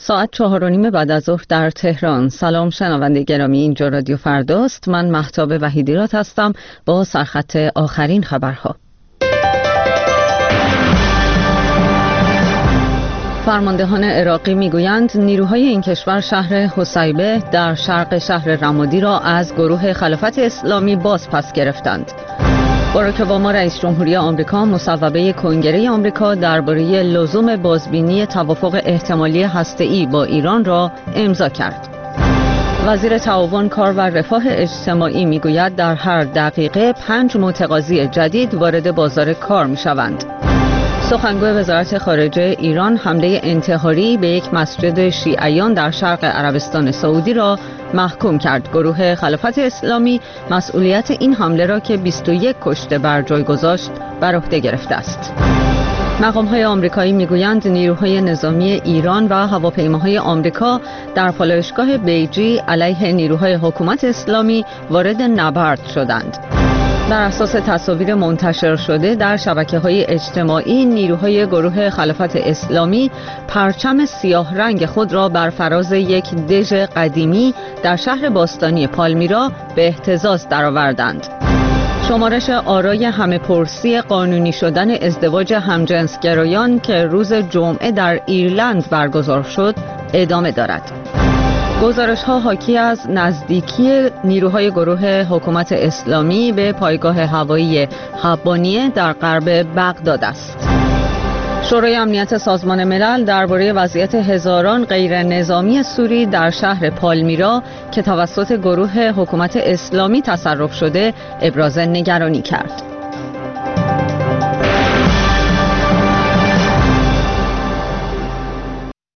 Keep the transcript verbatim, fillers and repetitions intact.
ساعت چهار و نیم بعد از ظهر در تهران. سلام شنونده گرامی، اینجا رادیو فرداست. من مهتاب وحیدیرات هستم با سرخط آخرین خبرها. فرماندهان عراقی میگویند نیروهای این کشور شهر حسیبه در شرق شهر رمادی را از گروه خلافت اسلامی باز پس گرفتند. باراک اوباما رئیس جمهوری آمریکا مصوبه کنگره آمریکا درباره لزوم بازبینی توافق احتمالی هسته‌ای با ایران را امضا کرد. وزیر تعاون، کار و رفاه اجتماعی میگوید در هر دقیقه پنج متقاضی جدید وارد بازار کار میشوند. سخنگوی وزارت خارجه ایران حمله انتحاری به یک مسجد شیعیان در شرق عربستان سعودی را محکوم کرد. گروه خلافت اسلامی مسئولیت این حمله را که بیست و یک کشته بر جای گذاشت بر عهده گرفته است. مقام‌های آمریکایی میگویند نیروهای نظامی ایران و هواپیماهای آمریکا در پالایشگاه بیجی علیه نیروهای حکومت اسلامی وارد نبرد شدند. بر اساس تصاویر منتشر شده در شبکه‌های اجتماعی، نیروهای گروه خلافت اسلامی پرچم سیاه رنگ خود را بر فراز یک دژ قدیمی در شهر باستانی پالمیرا به اهتزاز درآوردند. شمارش آرای همه پرسی قانونی شدن ازدواج همجنسگرایان که روز جمعه در ایرلند برگزار شد ادامه دارد. گزارش ها حاکی از نزدیکی نیروهای گروه حکومت اسلامی به پایگاه هوایی حبانیه در غرب بغداد است. شورای امنیت سازمان ملل درباره وضعیت هزاران غیر نظامی سوری در شهر پالمیرا که توسط گروه حکومت اسلامی تصرف شده ابراز نگرانی کرد.